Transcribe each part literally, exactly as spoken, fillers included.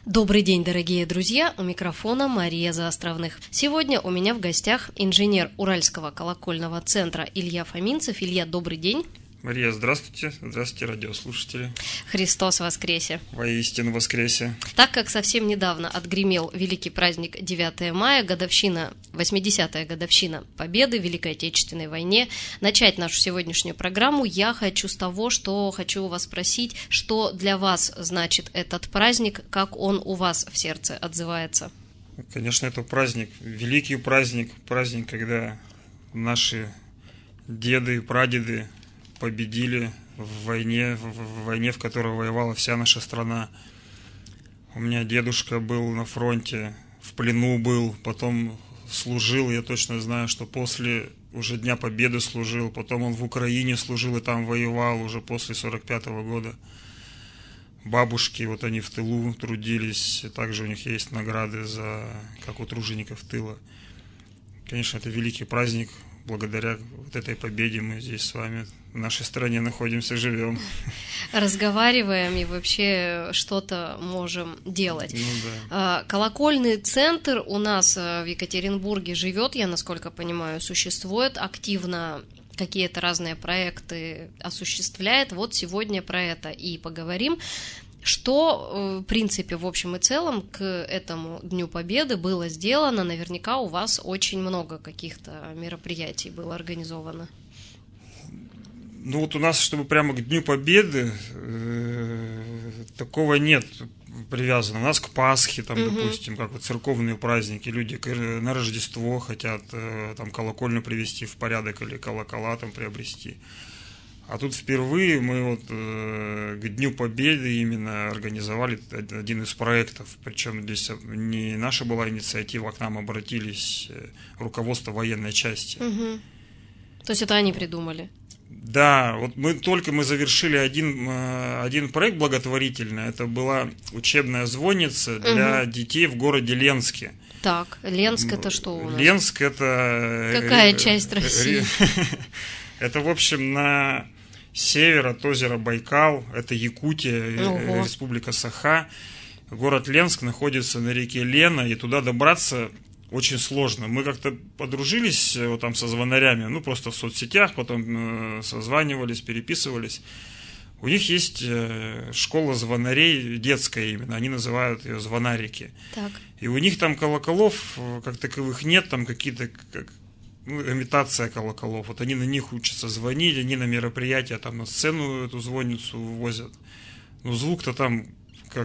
Добрый день, дорогие друзья, у микрофона Мария Заостровных. Сегодня у меня в гостях инженер Уральского колокольного центра Илья Фоминцев. Илья, добрый день. Мария, здравствуйте. Здравствуйте, радиослушатели. Христос воскресе. Воистину воскресе. Так как совсем недавно отгремел великий праздник девятое мая, годовщина, восьмидесятая годовщина Победы в Великой Отечественной войне, начать нашу сегодняшнюю программу я хочу с того, что хочу у вас спросить, что для вас значит этот праздник, как он у вас в сердце отзывается? Конечно, это праздник, великий праздник, праздник, когда наши деды и прадеды победили в войне, в войне, в которой воевала вся наша страна. У меня дедушка был на фронте, в плену был, потом служил, я точно знаю, что после уже Дня Победы служил, потом он в Украине служил и там воевал уже после сорок пятого года. Бабушки, вот они в тылу трудились, также у них есть награды за, как у тружеников тыла. Конечно, это великий праздник. Благодаря вот этой победе мы здесь с вами в нашей стране находимся, живем. Разговариваем и вообще что-то можем делать. Ну, да. Колокольный центр у нас в Екатеринбурге живет, я насколько понимаю, существует, активно какие-то разные проекты осуществляет. Вот сегодня про это и поговорим. Что, в принципе, в общем и целом к этому Дню Победы было сделано? Наверняка у вас очень много каких-то мероприятий было организовано. Ну вот у нас, чтобы прямо к Дню Победы, э, такого нет привязано. У нас к Пасхе, там, угу. допустим, как вот церковные праздники, люди на Рождество хотят э, там колокольню привести в порядок или колокола там приобрести. А тут впервые мы вот э, к Дню Победы именно организовали один из проектов. Причем здесь не наша была инициатива, а к нам обратились э, руководство военной части. Угу. То есть это они придумали? Да, вот мы только мы завершили один, э, один проект благотворительный. Это была учебная звонница для угу. детей в городе Ленске. Так, Ленск это что у нас? Ленск это... Какая часть России? Это, в общем, на север от озера Байкал, это Якутия, Ого. Республика Саха. Город Ленск находится на реке Лена, и туда добраться очень сложно. Мы как-то подружились вот там со звонарями, ну просто в соцсетях, потом э, созванивались, переписывались. У них есть э, школа звонарей, детская именно, они называют ее звонарики. Так. И у них там колоколов как таковых нет, там какие-то... Как, ну, имитация колоколов. Вот они на них учатся звонить, они на мероприятия там на сцену эту звонницу вывозят. Но звук-то там как,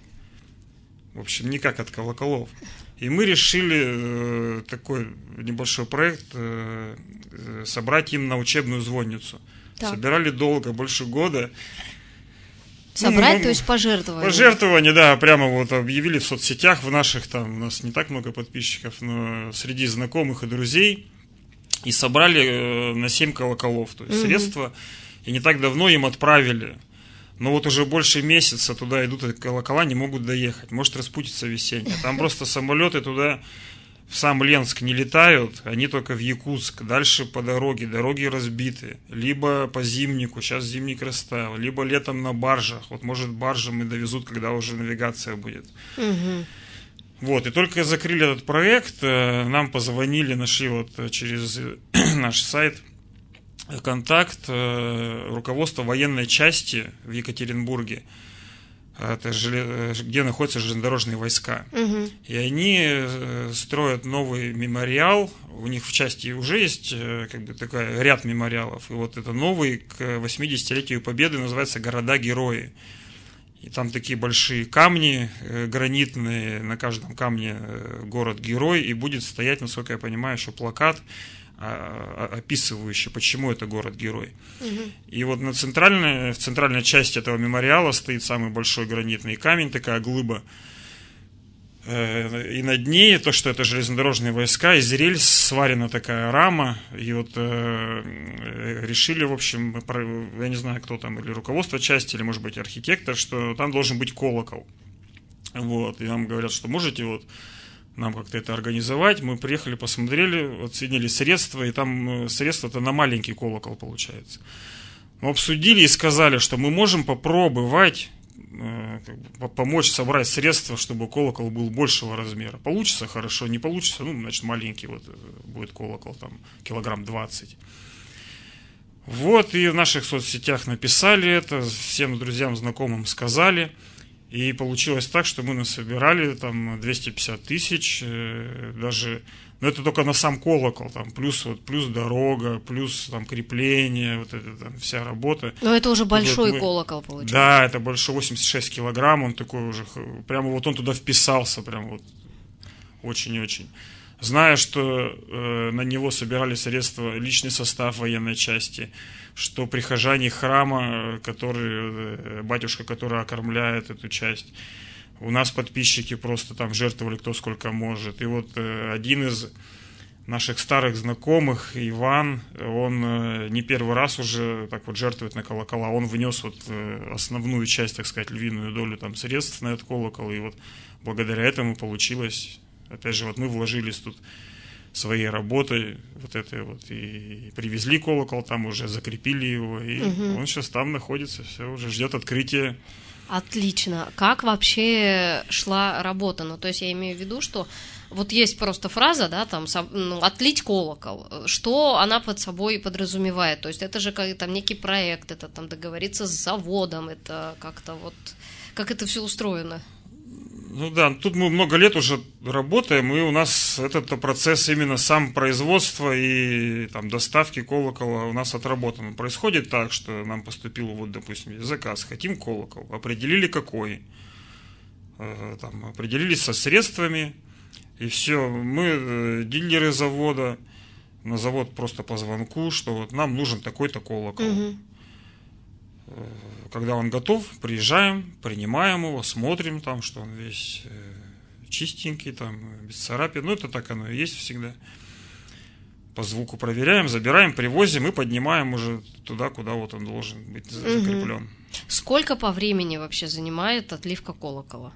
в общем, не как от колоколов. И мы решили э, такой небольшой проект э, э, собрать им на учебную звонницу. Так. Собирали долго, больше года. Собрать, ну, то есть пожертвования? Пожертвования, да, прямо вот объявили в соцсетях, в наших там, у нас не так много подписчиков, но среди знакомых и друзей. И собрали на семь колоколов, то есть угу. средства, и не так давно им отправили. Но вот уже больше месяца туда идут, эти колокола не могут доехать. Может распутиться весеннее. Там просто самолеты туда в сам Ленск не летают, они только в Якутск. Дальше по дороге, дороги разбиты. Либо по зимнику, сейчас зимник растаял, либо летом на баржах. Вот может баржам и довезут, когда уже навигация будет. Угу. Вот, и только закрыли этот проект, нам позвонили, нашли вот через наш сайт контакт руководства военной части в Екатеринбурге, это где находятся железнодорожные войска. Угу. И они строят новый мемориал, у них в части уже есть как бы такой ряд мемориалов, и вот это новый к восьмидесятилетию Победы называется «Города-герои». И там такие большие камни э, гранитные, на каждом камне э, город-герой, и будет стоять, насколько я понимаю, еще плакат, э, описывающий, почему это город-герой. Угу. И вот на центральной, в центральной части этого мемориала стоит самый большой гранитный камень, такая глыба. Э, и над ней, то, что это железнодорожные войска, из рельс сварена такая рама, и вот э, решили, в общем, я не знаю, кто там, или руководство части, или, может быть, архитектор, что там должен быть колокол. Вот, и нам говорят, что можете вот нам как-то это организовать. Мы приехали, посмотрели, оценили средства, и там средства-то на маленький колокол получается. Мы обсудили и сказали, что мы можем попробовать как бы, помочь собрать средства, чтобы колокол был большего размера. Получится хорошо, не получится, ну, значит, маленький вот будет колокол, там, килограмм двадцать. Вот, и в наших соцсетях написали это, всем друзьям, знакомым сказали. И получилось так, что мы насобирали там двести пятьдесят тысяч, даже, но это только на сам колокол, там, плюс, вот, плюс дорога, плюс там крепление, вот эта там вся работа. Но это уже большой вот мы, колокол получается. Да, это большой, восемьдесят шесть килограмм, он такой уже, прямо вот он туда вписался, прям вот очень-очень. Зная, что э, на него собирали средства личный состав военной части, что прихожане храма, который, э, батюшка, который окормляет эту часть, у нас подписчики просто там жертвовали кто сколько может. И вот э, один из наших старых знакомых, Иван, он э, не первый раз уже так вот жертвует на колокола, он внес вот э, основную часть, так сказать, львиную долю там средств на этот колокол, и вот благодаря этому получилось. Опять же, вот мы вложились тут своей работой, вот этой вот, и привезли колокол, там уже закрепили его, и угу. он сейчас там находится, все, уже ждет открытия. Отлично. Как вообще шла работа? Ну, то есть я имею в виду, что вот есть просто фраза, да, там, ну, отлить колокол. Что она под собой подразумевает? То есть это же как там некий проект, это там договориться с заводом, это как-то вот, как это все устроено? Ну да, тут мы много лет уже работаем, и у нас этот процесс именно сам производства и там, доставки колокола у нас отработан. Происходит так, что нам поступил, вот, допустим, заказ, хотим колокол, определили какой, там, определились со средствами, и все, мы дилеры завода, на завод просто по звонку, что вот нам нужен такой-то колокол. Угу. Когда он готов, приезжаем, принимаем его, смотрим, там, что он весь чистенький, там, без царапин. Ну, это так оно и есть всегда. По звуку проверяем, забираем, привозим и поднимаем уже туда, куда вот он должен быть закреплен. Угу. Сколько по времени вообще занимает отливка колокола?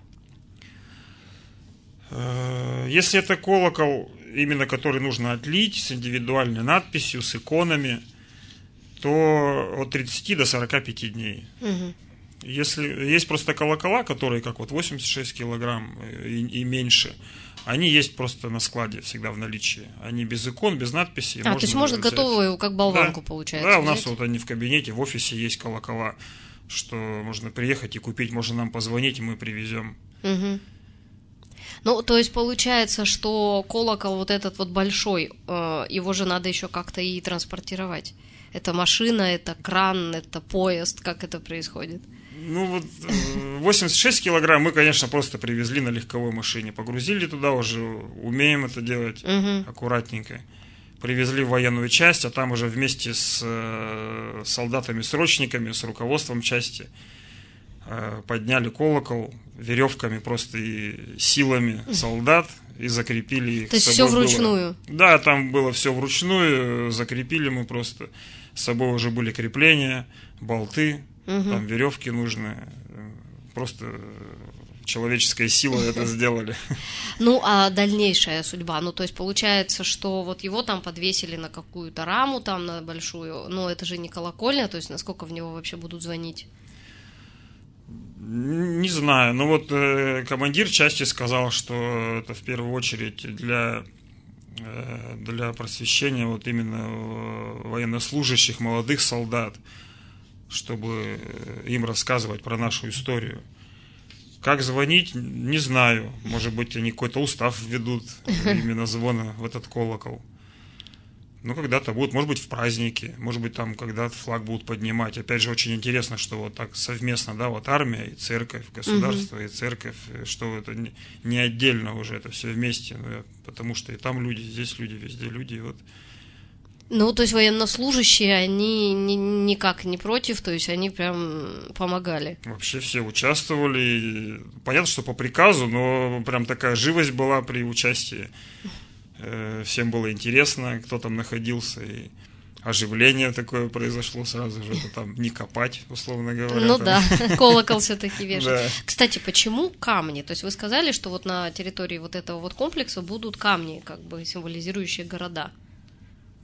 Если это колокол, именно который нужно отлить, с индивидуальной надписью, с иконами, то от тридцати до сорока пяти дней. Угу. Если есть просто колокола, которые как вот восемьдесят шесть килограмм и, и меньше, они есть просто на складе всегда в наличии. Они без икон, без надписей. А, то есть можно готовую, как болванку, да, получается. Да, у нас вот они в кабинете, в офисе есть колокола, что можно приехать и купить, можно нам позвонить, и мы привезем. Угу. Ну, то есть получается, что колокол вот этот вот большой, его же надо еще как-то и транспортировать. Это машина, это кран, это поезд, как это происходит? Ну вот восемьдесят шесть килограмм мы, конечно, просто привезли на легковой машине, погрузили туда, уже умеем это делать угу. аккуратненько. Привезли в военную часть, а там уже вместе с солдатами-срочниками, с руководством части подняли колокол веревками просто и силами солдат и закрепили их. То есть все вручную? Было. Да, там было все вручную, закрепили мы просто. С собой уже были крепления, болты, угу. там веревки нужны. Просто человеческая сила это сделали. Ну, а дальнейшая судьба? Ну, то есть получается, что вот его там подвесили на какую-то раму, там на большую, но это же не колокольня, то есть насколько в него вообще будут звонить? Не знаю, но вот э, командир части сказал, что это в первую очередь для, э, для просвещения вот именно военнослужащих, молодых солдат, чтобы им рассказывать про нашу историю. Как звонить, не знаю. Может быть, они какой-то устав введут именно звона в этот колокол. Ну, когда-то будут, может быть, в праздники, может быть, там когда-то флаг будут поднимать. Опять же, очень интересно, что вот так совместно, да, вот армия и церковь, государство угу. и церковь, что это не отдельно уже, это все вместе, ну, потому что и там люди, здесь люди, везде люди, вот. Ну, то есть военнослужащие, они ни, никак не против, то есть они прям помогали. Вообще все участвовали, понятно, что по приказу, но прям такая живость была при участии. Всем было интересно, кто там находился, и оживление такое произошло сразу же, это там не копать, условно говоря. Ну там. Да, колокол все-таки вешать. Да. Кстати, почему камни? То есть вы сказали, что вот на территории вот этого вот комплекса будут камни, как бы символизирующие города.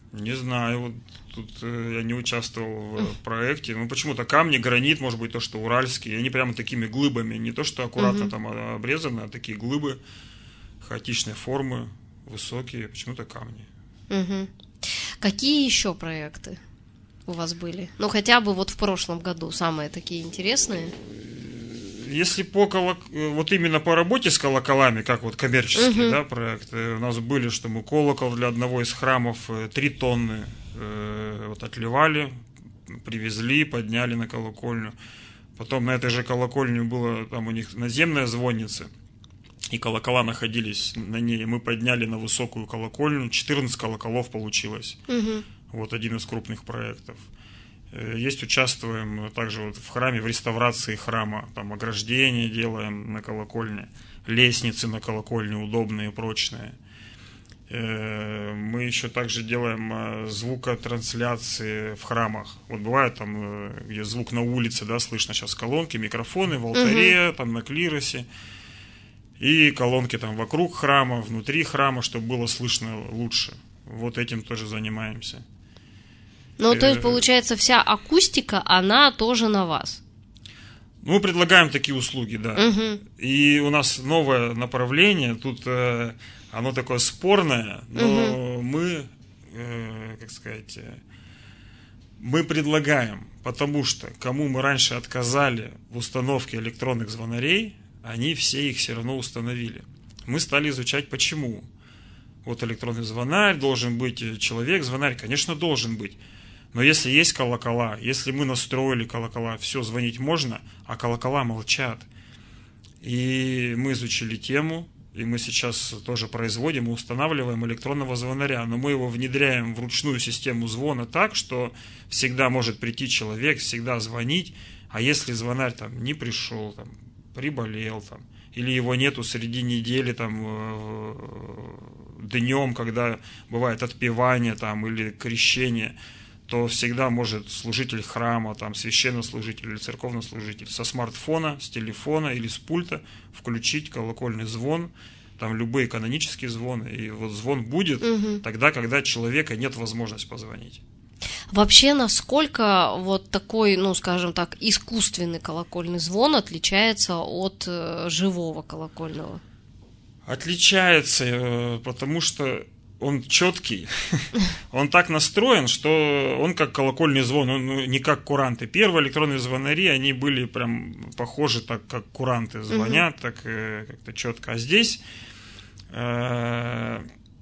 Не знаю, вот тут э, я не участвовал в проекте. Ну, почему-то камни, гранит, может быть, то, что уральские, они прямо такими глыбами, не то, что аккуратно угу. там обрезаны, а такие глыбы хаотичной формы, высокие, почему-то камни. Угу. Какие еще проекты у вас были? Ну, хотя бы вот в прошлом году самые такие интересные. Если по колок... вот именно по работе с колоколами, как вот коммерческие uh-huh. да, проекты, у нас были, что мы колокол для одного из храмов три тонны э, вот отливали, привезли, подняли на колокольню. Потом на этой же колокольне было, там у них наземная звонница, и колокола находились на ней. Мы подняли на высокую колокольню, четырнадцать колоколов получилось. Uh-huh. Вот один из крупных проектов. Есть, участвуем также вот в храме, в реставрации храма, там ограждения делаем на колокольне, лестницы на колокольне удобные, прочные. Мы еще также делаем звукотрансляции в храмах. Вот бывает там, где звук на улице, да, слышно сейчас колонки, микрофоны в алтаре, угу. там на клиросе. И колонки там вокруг храма, внутри храма, чтобы было слышно лучше. Вот этим тоже занимаемся. Ну, то есть, получается, вся акустика, она тоже на вас? Ну, мы предлагаем такие услуги, да. Угу. И у нас новое направление, тут э, оно такое спорное, но угу. мы, э, как сказать, э, мы предлагаем, потому что кому мы раньше отказали в установке электронных звонарей, они все их все равно установили. Мы стали изучать, почему. Вот электронный звонарь, должен быть человек, звонарь, конечно, должен быть. Но если есть колокола, если мы настроили колокола, все, звонить можно, а колокола молчат. И мы изучили тему, и мы сейчас тоже производим и устанавливаем электронного звонаря, но мы его внедряем в ручную систему звона так, что всегда может прийти человек, всегда звонить, а если звонарь там не пришел, там, приболел, там, или его нету среди недели, там, днем, когда бывает отпевание там, или крещение, то всегда может служитель храма, там, священнослужитель или церковнослужитель со смартфона, с телефона или с пульта включить колокольный звон, там любые канонические звоны, и вот звон будет угу. тогда, когда человека нет возможности позвонить. Вообще, насколько вот такой, ну, скажем так, искусственный колокольный звон отличается от э, живого колокольного? Отличается, потому что он четкий, он так настроен, что он как колокольный звон, он не как куранты. Первые электронные звонари, они были прям похожи, так как куранты звонят, так э, как-то четко. А здесь э,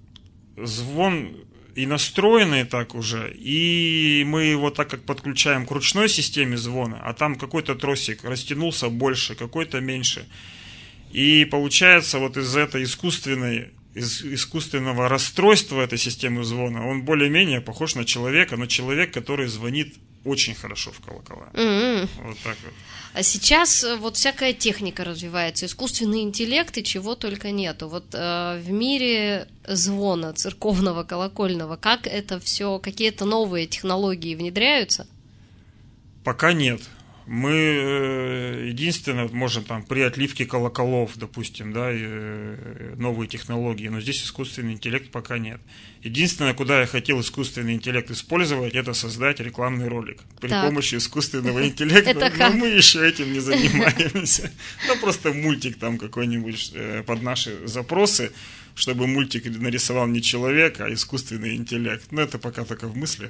звон и настроенный так уже, и мы его так как подключаем к ручной системе звона, а там какой-то тросик растянулся больше, какой-то меньше. И получается вот из этой искусственной из искусственного расстройства этой системы звона, он более-менее похож на человека, но человек, который звонит очень хорошо в колокола. Mm-hmm. Вот так вот. А сейчас вот всякая техника развивается, искусственный интеллект и чего только нету. Вот э, в мире звона церковного, колокольного, как это все, какие-то новые технологии внедряются? Пока нет. Мы единственное можем там при отливке колоколов, допустим, да, новые технологии, но здесь искусственный интеллект пока нет. Единственное, куда я хотел искусственный интеллект использовать, это создать рекламный ролик при так. помощи искусственного интеллекта, но мы еще этим не занимаемся. Ну, просто мультик там какой-нибудь под наши запросы, чтобы мультик нарисовал не человек, а искусственный интеллект. Но это пока только в мыслях.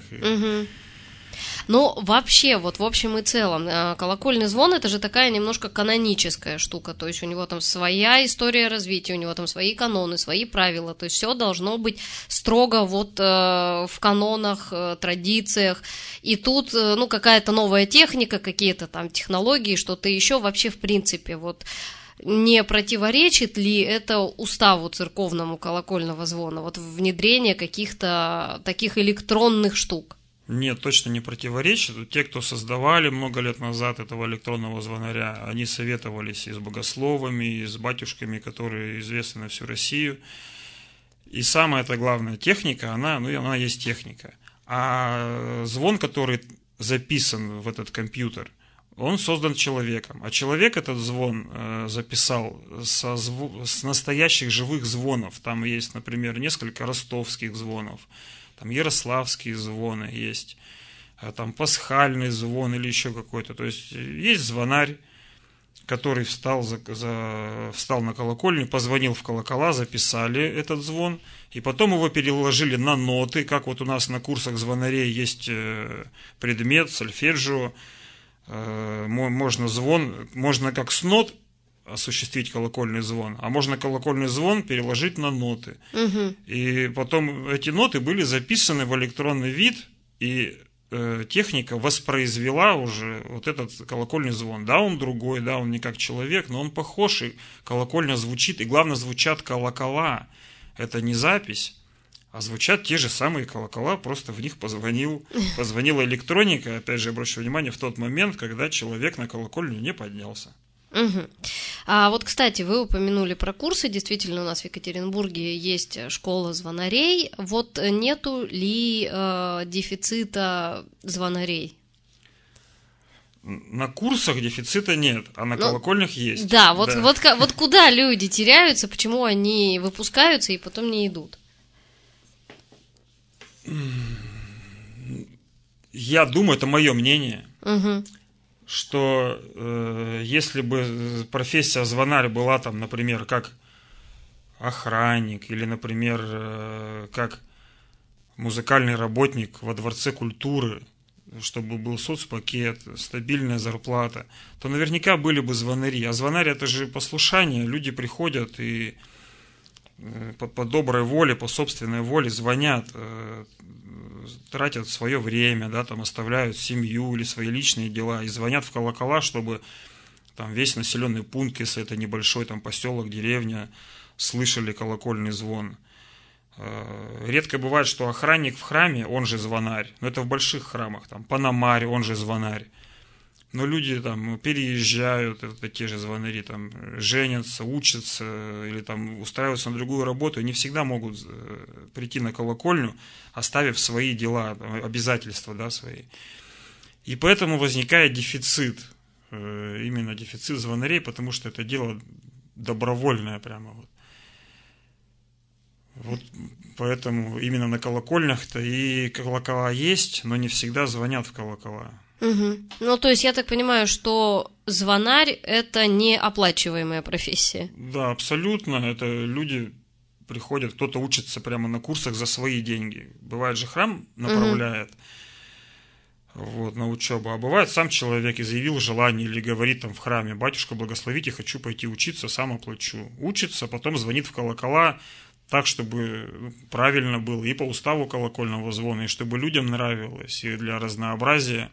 Ну, вообще, вот в общем и целом, колокольный звон – это же такая немножко каноническая штука, то есть у него там своя история развития, у него там свои каноны, свои правила, то есть все должно быть строго вот э, в канонах, э, традициях, и тут, э, ну, какая-то новая техника, какие-то там технологии, что-то еще вообще в принципе, вот не противоречит ли это уставу церковному колокольного звона, вот внедрение каких-то таких электронных штук? Нет, точно не противоречит. Те, кто создавали много лет назад этого электронного звонаря, они советовались и с богословами, и с батюшками, которые известны на всю Россию. И самая это главная техника, она, ну, она есть техника. А звон, который записан в этот компьютер, он создан человеком. А человек этот звон э, записал со зв... с настоящих живых звонов. Там есть, например, несколько ростовских звонов. там ярославские звоны есть, там пасхальный звон или еще какой-то. То есть есть звонарь, который встал, за, за, встал на колокольню, позвонил в колокола, записали этот звон, и потом его переложили на ноты, как вот у нас на курсах звонарей есть предмет, сольфеджио, можно звон, можно как с нот осуществить колокольный звон, а можно колокольный звон переложить на ноты. Угу. И потом эти ноты были записаны в электронный вид, и э, техника воспроизвела уже вот этот колокольный звон. Да, он другой, да, он не как человек, но он похож, и колокольня звучит, и главное, звучат колокола. Это не запись, а звучат те же самые колокола, просто в них позвонил, позвонила электроника, опять же, обращу внимание, в тот момент, когда человек на колокольню не поднялся. Угу. А вот, кстати, вы упомянули про курсы. Действительно, у нас в Екатеринбурге есть школа звонарей. Вот нету ли э, дефицита звонарей? На курсах дефицита нет, а на ну, колокольнях есть. Да, вот, да. Вот, вот, вот куда люди теряются, почему они выпускаются и потом не идут? Я думаю, это мое мнение. Угу. Что э, если бы профессия звонарь была там, например, как охранник или, например, э, как музыкальный работник во Дворце культуры, чтобы был соцпакет, стабильная зарплата, то наверняка были бы звонари. А звонарь — это же послушание. Люди приходят и э, по, по доброй воле, по собственной воле звонят, э, тратят свое время, да, там оставляют семью или свои личные дела и звонят в колокола, чтобы там весь населенный пункт, если это небольшой там поселок, деревня, слышали колокольный звон. Редко бывает, что охранник в храме, он же звонарь, но это в больших храмах, там Пономарь, он же звонарь. Но люди там переезжают, это те же звонари, там женятся, учатся или там устраиваются на другую работу, и не всегда могут прийти на колокольню, оставив свои дела, обязательства, да, свои. И поэтому возникает дефицит, именно дефицит звонарей, потому что это дело добровольное прямо вот. Вот поэтому именно на колокольнях-то и колокола есть, но не всегда звонят в колокола. Угу. Ну, то есть я так понимаю, что звонарь – это не оплачиваемая профессия. Да, абсолютно. Это люди приходят, кто-то учится прямо на курсах за свои деньги. Бывает же храм направляет угу. вот, на учебу, а бывает сам человек изъявил желание или говорит там в храме: батюшка, благословите, хочу пойти учиться, сам оплачу. Учится, потом звонит в колокола так, чтобы правильно было и по уставу колокольного звона, и чтобы людям нравилось, и для разнообразия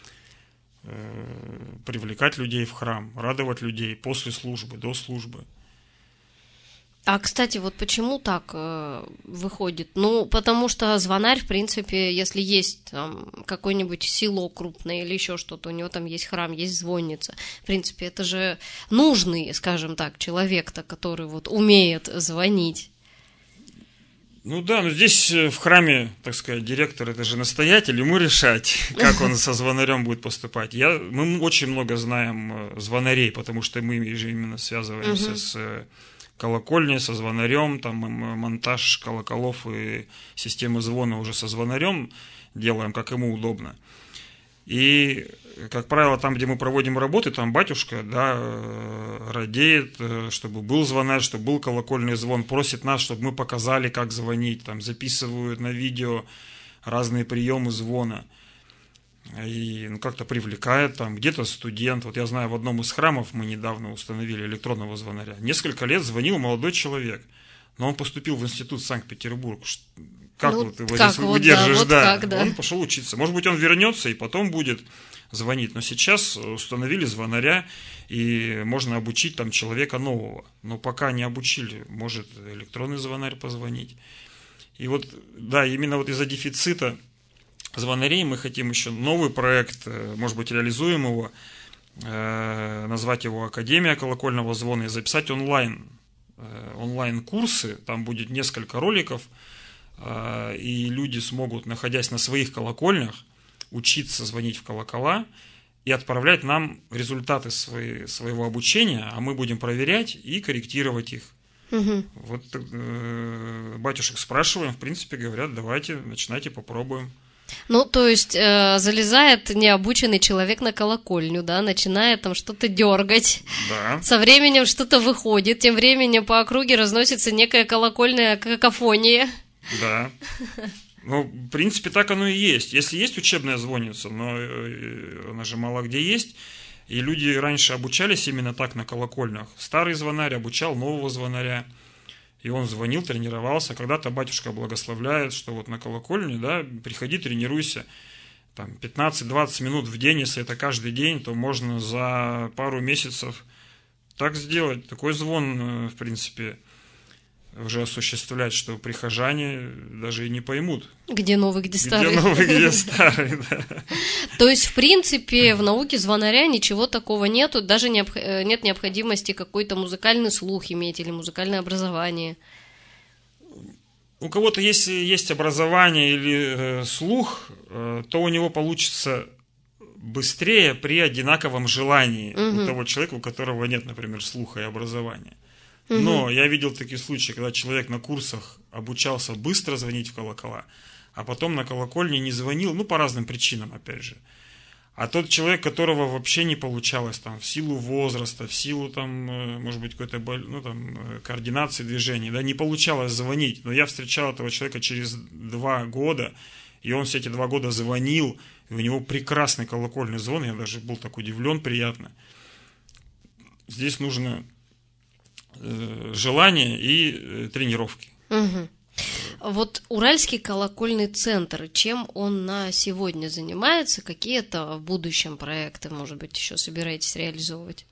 привлекать людей в храм, радовать людей после службы, до службы. А, кстати, вот почему так э, выходит? Ну, потому что звонарь, в принципе, если есть там какое-нибудь село крупное или еще что-то, у него там есть храм, есть звонница. В принципе, это же нужный, скажем так, человек-то, который вот умеет звонить. Ну да, но здесь в храме, так сказать, директор — это же настоятель, ему решать, как он со звонарем будет поступать. Я, мы очень много знаем звонарей, потому что мы же именно связываемся uh-huh. с колокольней, со звонарем, там монтаж колоколов и системы звона уже со звонарем делаем, как ему удобно. И, как правило, там, где мы проводим работы, там батюшка, да, радеет, чтобы был звонарь, чтобы был колокольный звон, просит нас, чтобы мы показали, как звонить, там записывают на видео разные приемы звона. И ну, как-то привлекает, там где-то студент. Вот я знаю, в одном из храмов мы недавно установили электронного звонаря. Несколько лет звонил молодой человек, но он поступил в институт Санкт-Петербург. Как ну, вот его как здесь вот, выдержишь, да, вот да. Как, да. Он пошел учиться. Может быть, он вернется и потом будет звонить. Но сейчас установили звонаря, и можно обучить там человека нового. Но пока не обучили, может электронный звонарь позвонить. И вот, да, именно вот из-за дефицита звонарей мы хотим еще новый проект, может быть, реализуем его, э, назвать его «Академия колокольного звона» и записать онлайн, э, онлайн-курсы. Там будет несколько роликов, и люди смогут, находясь на своих колокольнях, учиться звонить в колокола и отправлять нам результаты свои, своего обучения, а мы будем проверять и корректировать их. Угу. Вот э, батюшек спрашиваем, в принципе, говорят, давайте, начинайте, попробуем. Ну, то есть э, залезает необученный человек на колокольню, да, начинает там что-то дергать. Да. Со временем что-то выходит, тем временем по округе разносится некая колокольная какофония. Да. Ну, в принципе, так оно и есть. Если есть учебная звонница, но она же мало где есть, и люди раньше обучались именно так на колокольнях. Старый звонарь обучал нового звонаря. И он звонил, тренировался. Когда-то батюшка благословляет, что вот на колокольне, да, приходи, тренируйся. Там пятнадцать-двадцать минут в день, если это каждый день, то можно за пару месяцев так сделать. Такой звон, в принципе, уже осуществлять, что прихожане даже и не поймут. Где новый, где старый. Где новый, где старый, да. То есть, в принципе, в науке звонаря ничего такого нету, даже необх... нет необходимости какой-то музыкальный слух иметь или музыкальное образование. У кого-то, если есть образование или э, слух, э, то у него получится быстрее при одинаковом желании угу. у того человека, у которого нет, например, слуха и образования. Но угу. я видел такие случаи, когда человек на курсах обучался быстро звонить в колокола, а потом на колокольне не звонил, ну, по разным причинам, опять же. А тот человек, которого вообще не получалось, там, в силу возраста, в силу, там, может быть, какой-то, ну, там, координации движений, да, не получалось звонить. Но я встречал этого человека через два года, и он все эти два года звонил, и у него прекрасный колокольный звон, я даже был так удивлен приятно. Здесь нужно желание и тренировки. Угу. Вот Уральский колокольный центр, чем он на сегодня занимается? Какие-то в будущем проекты, может быть, еще собираетесь реализовывать?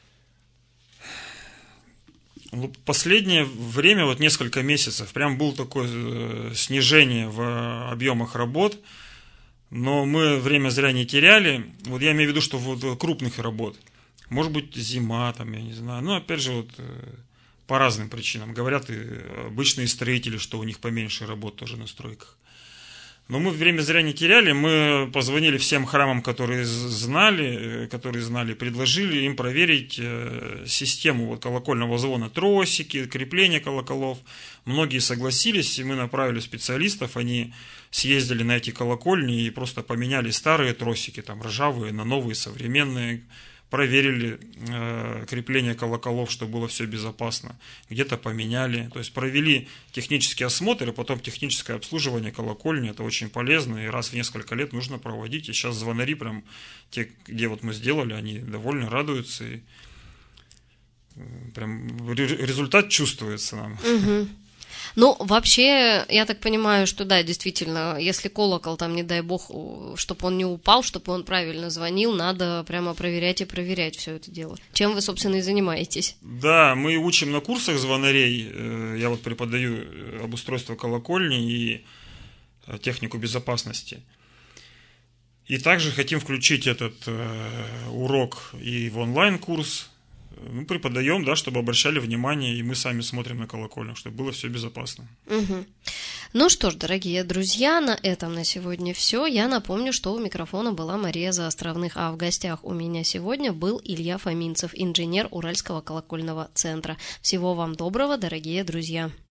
Последнее время, вот несколько месяцев, прям было такое снижение в объемах работ, но мы время зря не теряли. Вот я имею в виду, что вот крупных работ. Может быть, зима, там, я не знаю. Но, опять же, вот по разным причинам. Говорят и обычные строители, что у них поменьше работ тоже на стройках. Но мы время зря не теряли. Мы позвонили всем храмам, которые знали, которые знали, предложили им проверить систему вот колокольного звона, тросики, крепление колоколов. Многие согласились, и мы направили специалистов. Они съездили на эти колокольни и просто поменяли старые тросики, там, ржавые, на новые, современные. Проверили э, крепление колоколов, чтобы было все безопасно. Где-то поменяли. То есть провели технический осмотр, и потом техническое обслуживание колокольни. Это очень полезно, и раз в несколько лет нужно проводить. И сейчас звонари, прям те, где вот мы сделали, они довольно радуются. И прям результат чувствуется нам. Угу. Ну, вообще, я так понимаю, что да, действительно, если колокол, там, не дай бог, чтобы он не упал, чтобы он правильно звонил, надо прямо проверять и проверять все это дело. Чем вы, собственно, и занимаетесь? Да, мы учим на курсах звонарей, я вот преподаю обустройство колокольни и технику безопасности. И также хотим включить этот урок и в онлайн-курс. Ну, преподаем, да, чтобы обращали внимание, и мы сами смотрим на колокольню, чтобы было все безопасно. Угу. Ну что ж, дорогие друзья, на этом на сегодня все. Я напомню, что у микрофона была Мария Заостровных, а в гостях у меня сегодня был Илья Фоминцев, инженер Уральского колокольного центра. Всего вам доброго, дорогие друзья.